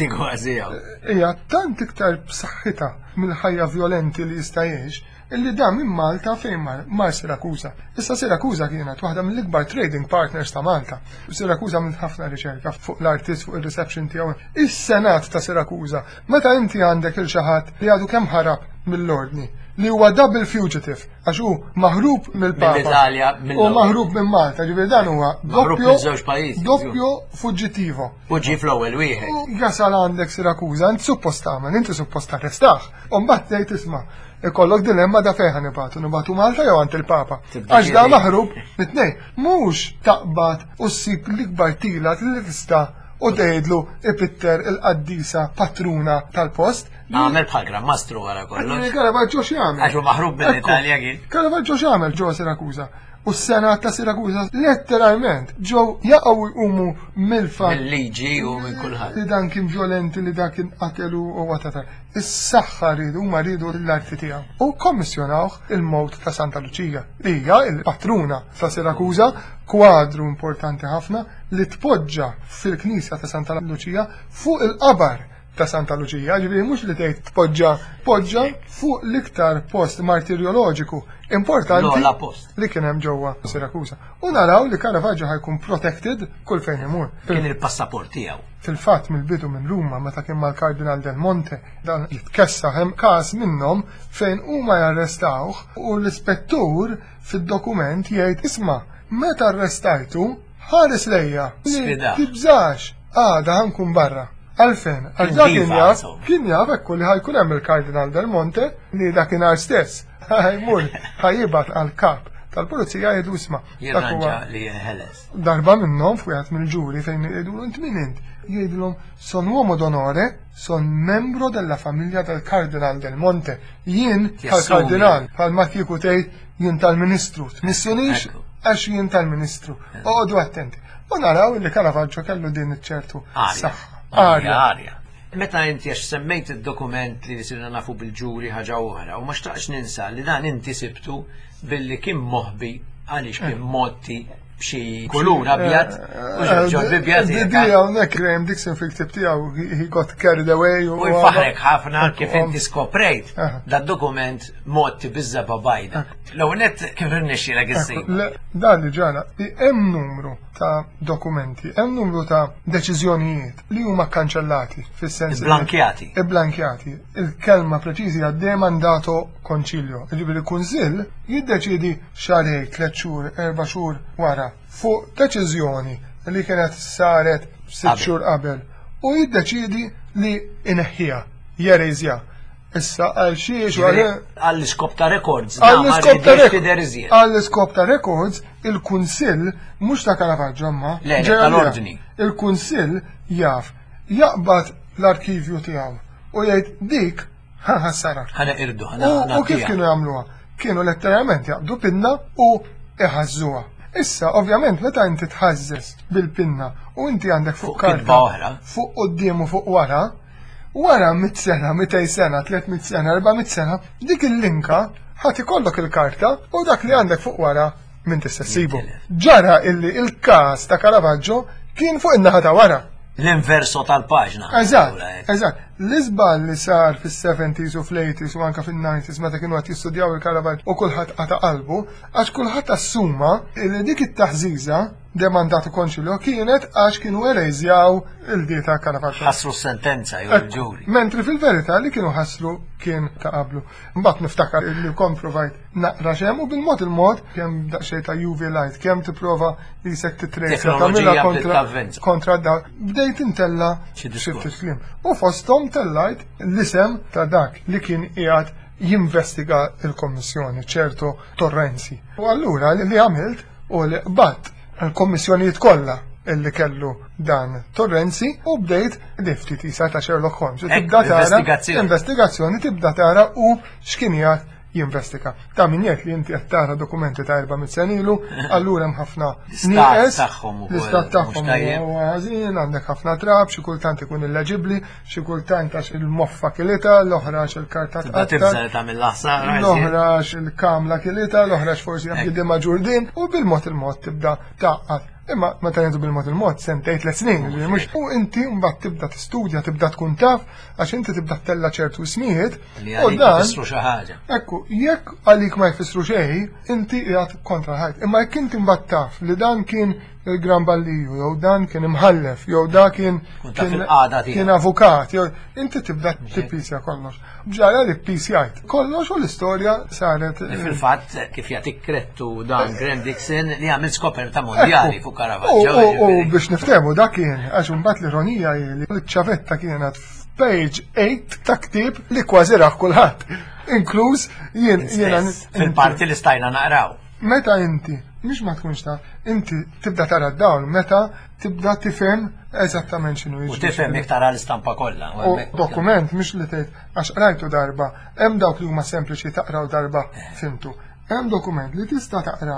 Ija, tant iktar b'saħħita mill-ħajja violenti li jista' jgħix, illi da minn Malta fejn mar Sirakusa. Issa Sirakusa kienet waħda mill-ikbar trading partners ta' Malta. Sirakusa mill ħafna riċerka fuq l-artist, fuq il-reception tiegħu. Is-Senat ta' Sirakusa, meta inti għandek il-xaħat li għadu kemm ħarab mill-ordni, li huwa double fugitive, għax hu maħrub mill-Papa u maħrub minn Malta, ġifieri dan huwa doppio doppio fuggitivo. Fuġġi fl-ewwel wieħed. Jasal għandek Sirakusa, int suppost tagħmel, inti suppost arrestaħ. U mbagħad tgħid isma' ikollok dilemma da fejn nibatu, nibatu Malta jew għand il-Papa. Għax da maħrub mit-tnejn, mhux taqbad u ssib l-ikbar tila li tista' u tgħidlu ipitter il-qaddisa patruna tal-post. Għamel bħal Gran Mastru wara kollox. Caravaggio x'jagħmel? Għaxu maħrub mill-Italja kien. Caravaggio x'jagħmel ġewwa Sirakusa. U s-senat ta' Sirakuża letteralment ġew jaqgħu jqumu mill-fatt mill-liġi u minn kulħadd. li dan kien violenti li dak kien qatelu u whatever. Is-saħħa rridu huma rridu l-arti tiegħu. U kommissjonawh il-mowt ta' Santa Luċija li hija l-patruna ta' Sirakuża, kwadru importanti ħafna li tpoġġa fil-Knisja ta' Santa Luċija fuq il-qabar ta' Santa Luċija, ġifieri mhux li tgħid tpoġġa poġġa fuq l-iktar post martirjoloġiku importanti li kien hemm ġewwa Sirakuża. U naraw li Caravaggio ħajkun protected kull fejn imur. Kien il-passaport tiegħu. Fil-fatt mill-bidu minn Ruma meta kien mal-Kardinal Del Monte dan jitkessa hemm każ minnhom fejn huma jarrestawh u l-ispettur fid-dokument jgħid isma' meta arrestajtu ħares lejja. Tibżax, għada ħankun barra. Għalfejn, għal kien jaf, kien jaf ekku li ħajkun hemm il-Kardinal Del Monte li dakinhar stess. Ħajmur, ħajibat għal-kap tal-pulizija jgħidu isma'. Jirranġa li ħeles. Darba minnhom f'wieħed mill-ġuri fejn jgħidulu int min int. Jgħidulhom son uomo d'onore, son membro della famiglia del Kardinal Del Monte. Jien tal-Kardinal, bħalma kieku tgħid jien tal-Ministru. Tmissunix għax jien tal-Ministru. Oqgħodu attenti. U naraw li Caravaggio kellu din iċ-ċertu saħħa. Arja, arja. Meta inti għax semmejt il-dokument li sirna nafu bil-ġuri ħaġa oħra, u ma xtaqx ninsa li dan inti sibtu billi kien moħbi għaliex kien motti b'xi kulur abjad u ġol bibjad. Didi hawnhekk Graham Dixon fil-ktib tiegħu he got carried away. U jfaħrek ħafna kif inti skoprejt dad-dokument motti biżżaba bajda. L-ewwel nett kif irnexxielek issib. Dan li ġara hemm numru ta' dokumenti, hemm numru ta' deċiżjonijiet li huma kkanċellati fis-sens blankjati. Blankjati. Il-kelma preċiżi għad mandato konċiljo. Ġifieri kunsill jiddeċiedi xarej, tliet xhur, erba' xhur wara fuq deċiżjoni li kienet saret sitt xhur qabel u jiddeċiedi li ineħħiha, jereżja. Issa għal xiex għall-iskop ta' records. Għall-iskop ta' records il-Kunsill mhux ta' Caravaggio ma. tal-ordni. Il-Kunsill jaf jaqbad l-arkivju tiegħu u jgħid dik ħaħassara. Ħana irdu, U kif kienu jagħmluha? Kienu letteralment jaqbdu pinna u iħażżuha. Issa, ovvjament, meta inti tħażżes bil-pinna u inti għandek fuq karta fuq quddiem u fuq wara, wara mit sena, mitej sena, tlietmit sena, erba'mit sena, dik il-linka ħati kollok il-karta u dak li għandek fuq wara minn tista' ssibu. Ġara illi il-każ ta' Caravaggio kien fuq in-naħa ta' wara. L-inverso tal-paġna. Eżatt, eżatt. L-iżbal li sar fis-seventies u fl-eighties u anke fin-nineties meta kienu qed jistudjaw il-Caravaggio u kulħadd qata qalbu għax kulħadd assuma li dik it-taħżiża demandatu konċilju kienet għax kienu ereżjaw il-dieta Caravaggio. Ħassru s-sentenza jew il-ġuri. Mentri fil-verità li kienu ħassru kien ta' qablu. Mbagħad niftakar li komprovajt naqra xemm u bil-mod il-mod kemm daqsxejn ta' U V light, kemm tipprova li sek titrejsa tagħmilha kontra kontra daw. Bdejt intella xi ftit kliem. U fosthom tellajt l-isem ta' dak li kien qiegħed jinvestiga il-Kommissjoni ċerto Torrenzi. U allura li għamilt u li qbatt il-kommissjonijiet kollha illi kellu dan Torrenzi u bdejt difti tisa ta' Sherlock Holmes. Tibda tara investigazzjoni tibda tara u x'kienjat jinvestiga. Ta' min jgħid li inti qed tara dokumenti ta' erba'mit sena ilu, allura hemm ħafna nieqes l-istat tagħhom huwa ħażin, għandek ħafna trab, xi kultant ikun illeġibbli, xi kultant għax il-moffa kilita, l-oħra għax il-karta tqatta, l-oħra għax il-kamla kilita, l-oħra għax forsi jaf jidima ġurdin u bil-mod il-mod tibda taqqat. Imma meta ngħidu bil-mod il-mod sentej tliet snin, mhux u inti mbagħad tibda tistudja, tibda tkun taf għax inti tibda tella ċertu ismijiet u dan ekku jekk għalik ma jfissru xejn, inti qiegħed kontra ħajt. Imma jekk inti mbagħad taf li dan kien il-Gran Balliju, jew dan kien imħallef, jew da kien kien avukat, jew inti tibda tippisja kollox. Ġara li ppisjajt kollox u l-istorja saret. Fil-fatt kif jagħtik krettu dan Graham Dixon li għamil skoperta mondjali fuq Caravaggio. U biex niftehmu dak kien għax imbagħad l-ironija li l-ċavetta kienet f'page eight ta' ktieb li kważi raħ kulħadd. Inkluż jien jiena fil-parti li stajna naqraw. Meta inti mhux ma tkunx taf, inti tibda tara d-dawl meta tibda tifhem eżattament x'inhu jiġri. U tifhem jekk tara l-istampa kollha. U dokument mhux li tgħid għax qrajtu darba, hemm dawk li huma sempliċi taqraw darba fimtu. Hemm dokument li tista' taqraw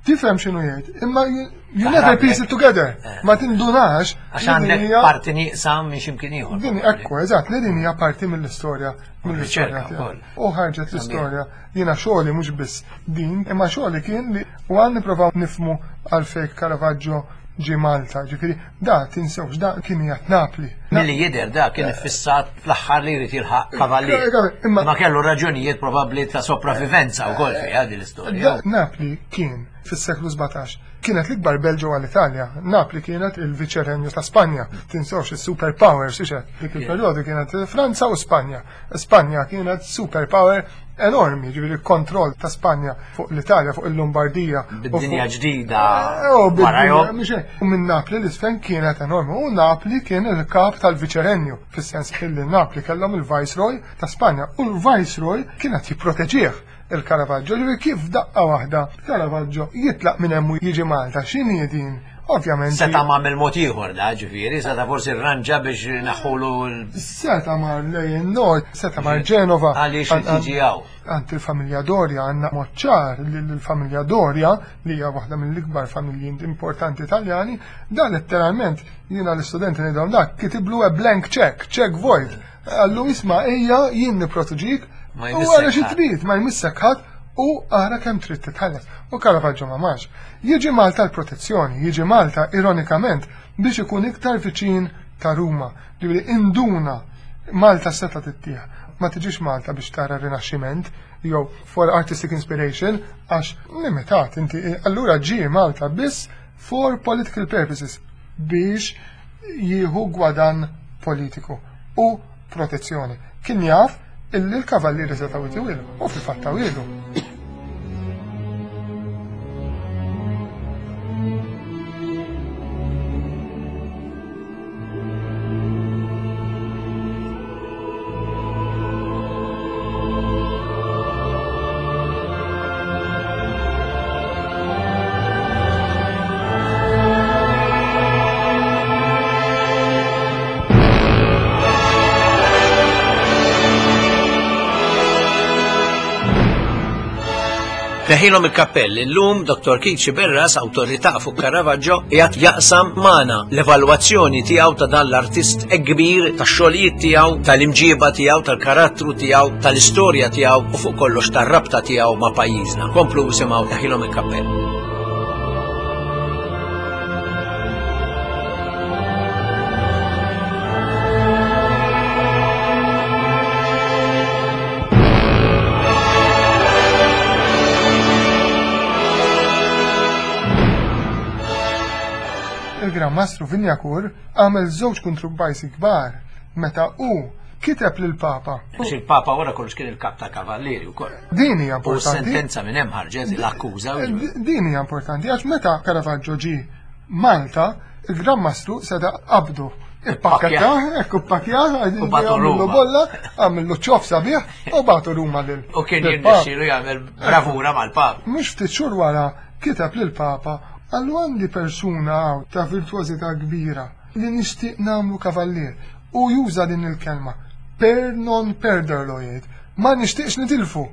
tifhem x'inhu jgħid, imma you never piece it together. Ma tindunax. Għax għandek parti nieqsam minn x'imkien ieħor. Din ekku, eżatt, li din hija parti mill-istorja mill-istorja tiegħek. U ħarġet l-istorja. Jiena xogħli mhux biss din, imma xogħli kien li u għan nippruvaw nifhmu għalfejn Caravaggio ġi Malta, ġifieri da tinsewx da kien jgħat Napli. Milli jidher da kien iffissat fl-aħħar li jrid jilħaq kavallier. Imma kellu raġunijiet probabbli ta' sopravivenza wkoll fiha din l-istorja. Napli kien fis-seklu sebgħtax kienet l-ikbar Belġu għall-Italja. Napli kienet il-viċerenju ta' Spanja. Tinsewx is-superpowers ixed. Dik il-perjodu kienet Franza u Spanja. Spanja kienet superpower enormi, ġifieri kontroll ta' Spanja fuq l-Italja, fuq il-Lombardija. Bid-dinja ġdida. U minn Napli l-isfen kienet enormi. U Napli kien il-kap tal-viċerenju, fis-sens li Napli kellhom il-Viceroy ta' Spanja. U l-Viceroy kienet jipproteġih il-Caravaggio, ġifieri kif daqqa waħda Caravaggio jitlaq minn hemm jiġi Malta, x'inhi din? Ovvjament. Seta' m'għamel mod ieħor da ġifieri, seta' forsi rranġa biex naħħulu l. Seta' mar lejn nord, seta' mar Ġenova. Għaliex tiġi hawn. Għand il-familja Doria għandna moċċar li l-familja Doria li hija waħda mill-ikbar familji importanti Italjani, dan letteralment jiena l-istudenti ngħidhom dak kitiblu blank check, check void. Għallu isma' ejja jien nipproteġik. U għara xi trid ma jmissek ħadd u għara kemm trid titħallas. U Caravaggio ma max. Jiġi Malta l-protezzjoni, jiġi Malta ironikament biex ikun iktar viċin ta' Ruma. Ġifieri induna Malta seta' tittieħ. Ma tiġix Malta biex tara rinaxximent jew for artistic inspiration għax limitat inti allura ġie Malta biss for political purposes biex jieħu gwadan politiku u protezzjoni. Kien jaf illi l-kavallieri setaw jitwilu, u fil-fatt tawilu. Neħilhom il-kappell, illum Doktor Kici Berras, awtorità fuq Caravaggio, qiegħed jaqsam magħna l-evalwazzjoni tiegħu ta' dan l-artist kbir, tax-xogħlijiet tiegħu, tal-imġiba tiegħu, tal-karattru tiegħu, tal-istorja tiegħu u fuq kollox tar-rabta tiegħu ma' pajjiżna. Komplu simgħu neħilhom il-kappell. Il-Gran Mastru Vinjakur għamel żewġ kontribajsi kbar meta u kiteb lill-Papa. Għax il-Papa wara kollox kien il-kap ta' kavallieri wkoll. Din hija importanti. U sentenza minn hemm ħarġet l-akkuża. Din hija importanti għax meta Caravaggio ġi Malta, il-Gran Mastru seda qabdu il-pakketta, ekku pakja, għamillu bolla, għamillu ċof sabiħ u batu Ruma lil. U kien jirnexxielu jagħmel bravura mal-Papa. Mhux ftit xhur wara kiteb lill-Papa. Għallu għandi persuna għaw ta' virtuozità kbira li nixtieq namlu kavallier u juża din il-kelma per non perderlo jgħid. Ma nixtieqx nitilfu.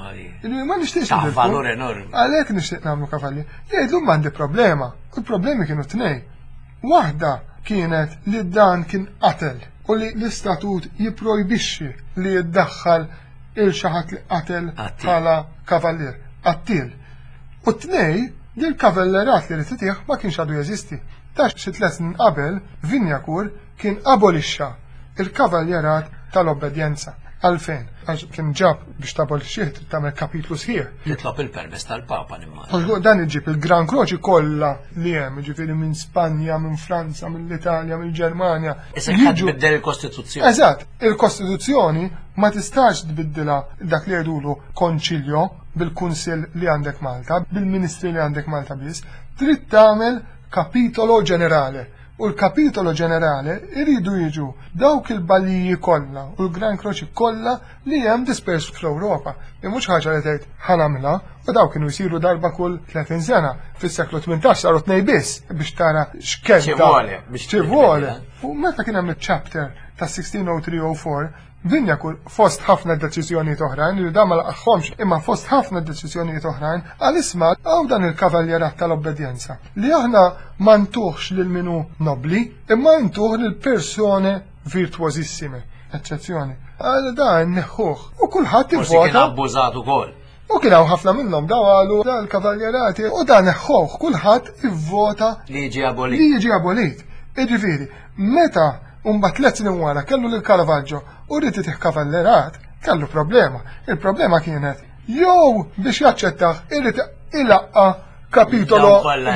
Ma nixtieqx nitilfu. Valur enormi. Għalhekk nixtieq namlu kavallier. Jgħidlu m'għandi problema. Il-problemi kienu tnej. Waħda kienet li dan kien qatel u li l-istatut jipprojbixxi li jiddaħħal il-xaħat li qatel bħala kavallier. Qattil. U tnej dil-kavallerat li rititieħ ma kienx għadu jeżisti. Tax xi tliet snin qabel Vinjakur kien abolixxa il-kavallerat tal-obbedjenza. Għalfejn, għax kien ġab biex tabolixxih tagħmel kapitlu sħiħ. Titlob il-permess tal-Papa nimma. Dan iġib il-Gran Croċi kollha li hemm, ġifieri minn Spanja, minn Franza, mill-Italja, mill-Ġermanja. Issa ħadd biddel il-Kostituzzjoni. Eżatt, il-Kostituzzjoni ma tistax tbiddilha dak li jgħidulu konċiljo bil-Kunsill li għandek Malta, bil-Ministri li għandek Malta biss, trid tagħmel kapitolo ġenerale. U l-kapitolo ġenerale iridu jiġu dawk il-baliji kollha u l-Gran Croċi kollha li hemm dispers fl-Ewropa. Mhux ħaġa li tgħid ħanamla u dawk kienu jsiru darba kull tletin sena. Fis-seklu tmintax saru tnej biss biex tara x'kella. X'ivole. U meta kien hemm iċ-chapter ta' sixteen oh three oh four, Vinjakur fost ħafna deċiżjonijiet oħrajn li da ma laqaħħomx, imma fost ħafna deċiżjonijiet oħrajn għal-isma għaw dan il-kavaljerat tal-obbedjenza li aħna ma ntuħx lil minu nobli, imma ntuħ lil persone virtuosissime, eccezzjoni. Għal da neħuħ. U kulħadd ivvota. Forsi kien abbużat ukoll. U kien hawn ħafna minnhom daw għalu dal-kavaljerati u dan neħħuh kulħadd ivvota li jiġi abolit. Li jiġi abolit. Jiġifieri, meta Umbat tliet snin wara kellu lil Caravaggio u rrid itih kavallerat, kellu problema. Il-problema kienet jew biex jaċċettaħ irid ilaqqa kapitolo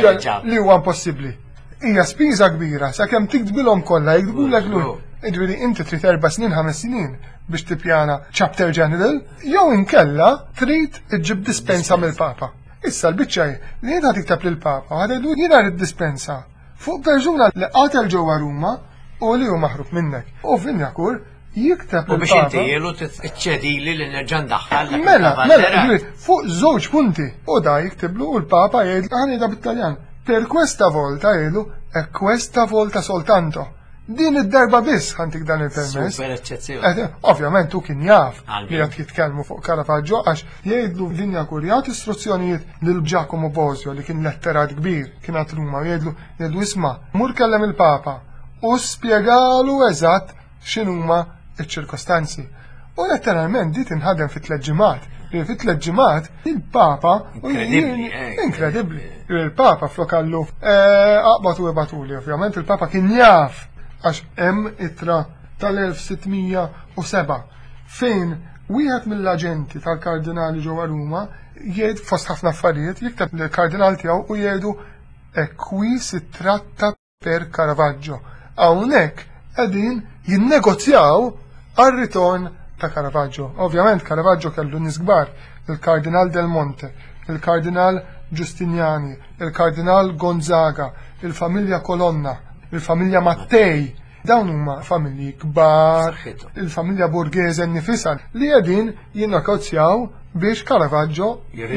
li huwa impossibbli. Hija spiża kbira sakemm tiktbilhom kollha jikdbulek lul. Jiġifieri inti trid erba' snin ħames snin biex tippjana chapter general, jew inkella trid iġġib dispensa mill-Papa. Issa l-biċċa li jien tikteb lill-Papa ħadedu jiena rid dispensa fuq persuna li qatel ġewwa Ruma u li hu maħrub minnek. U Vinjakur jikteb u biex inti jelu t-ċedili li nerġa' ndaħħal. Mela, mela, fuq żewġ punti. U da jiktiblu u l-Papa jgħid ħanida bit-Taljan. Per questa volta jgħidu e questa volta soltanto. Din id-darba biss ħantik dan il-permess. Super eccezzjoni. Ovvjament tu kien jaf li qed jitkellmu fuq Caravaggio għax jgħidlu Vinjakur jagħti istruzzjonijiet lil Giacomo Bosio li kien letterat kbir kien għat Ruma jgħidlu jgħidlu isma' mur kellem il-Papa u spjegalu eżatt x'inhuma ċ-ċirkostanzi. U letteralment di tinħadem fit tliet ġimgħat. Fit tliet ġimgħat il-Papa inkredibbli. Il-Papa flokallu aqbatu u ebatuli, ovvjament il-Papa kien jaf għax hemm ittra tal-elf sittmija u seba' fejn wieħed mill-aġenti tal-kardinali ġewwa Ruma jgħid fost ħafna affarijiet jikteb lill-kardinal tiegħu u jgħidu e qui si tratta per Caravaggio. Hawnhekk qegħdin jinnegozjaw għar-ritorn ta' Caravaggio. Ovvjament Caravaggio kellu nies kbar, il-Kardinal Del Monte, il-Kardinal Giustiniani, il-Kardinal Gonzaga, il-familja Colonna, il-familja Mattei. Dawn huma familji kbar, il-familja Borghese nifisha li qegħdin jinnegozjaw biex Caravaggio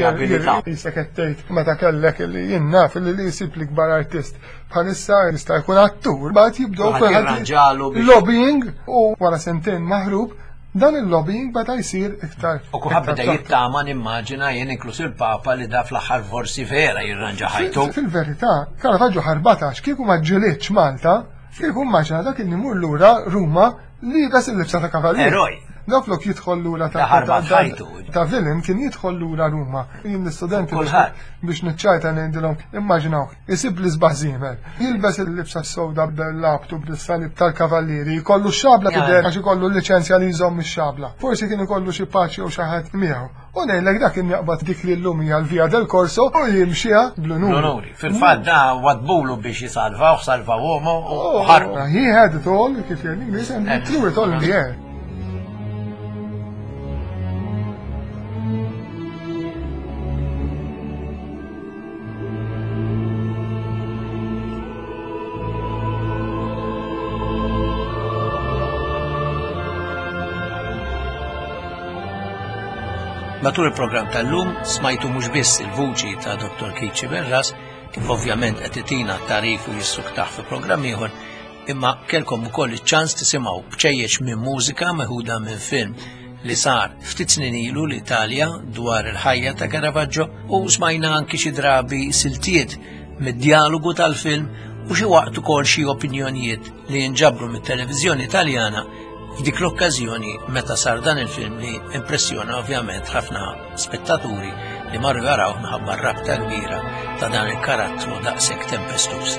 jisekettejt meta kellek li jien naf li li jsib li kbar artist bħalissa jista' jkun attur bagħad jibdew lobbying u wara sentejn maħrub dan il-lobbying bada jsir iktar. U kuħab beda jittama nimmaġina jien inkluż il-Papa li da fl-aħħar forsi vera jirranġa ħajtu. Fil-verità, Caravaggio ħarbatax kieku ma ġġilitx Malta, kieku immaġina dak il nimur lura Ruma li bes il-libsa ta' kavallier. Eroj. Daflok jidħol lura ta' ta' Vilim kien jidħol lura Ruma. Jien l-istudenti biex niċċajta ngħidilhom immaġinaw, isib li sbaħ żiemel. Jilbes il-libsa s-sowda bil-laptop bis-salib tal-kavallieri, jkollu x-xabla tidher għax ikollu l-liċenzja li jżomm ix-xabla. Forsi kien ikollu xi paċi u xi ħadd miegħu. U ngħidlek dak kien jaqbad dik li llum hija l-Via del Corso u jimxiha bl-unuri. Fil-fatt da wadbulu biex jisalvaw, salvaw uomo u ħarbu. He had it all, kif jgħid and he threw it all in the air. Matul il-programm tal-lum smajtu mhux biss il-vuċi ta' Doktor Kici Berras, kif ovvjament qed itina tarif u jissuktaħ fi programm ieħor, imma kelkom ukoll iċ-ċans tisimgħu bċejjeċ minn mużika meħuda minn film li sar ftit snin ilu l-Italja dwar il-ħajja ta' Caravaggio u smajna anki xi drabi siltiet mid-dialogu tal-film u xi waqt ukoll xi opinjonijiet li jinġabru mit-televiżjoni Italjana f'dik l-okkażjoni meta sar dan il-film li impressjona ovvjament ħafna spettaturi li marru jaraw minħabba rabta kbira ta' dan il-karattru daqshekk tempestus.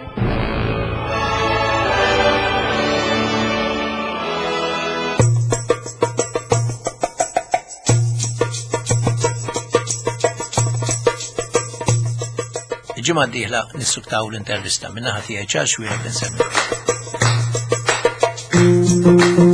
Il-ġimgħa d-dieħla nissuktaw l-intervista minnaħa tiegħi ċar xwieħed insemmi.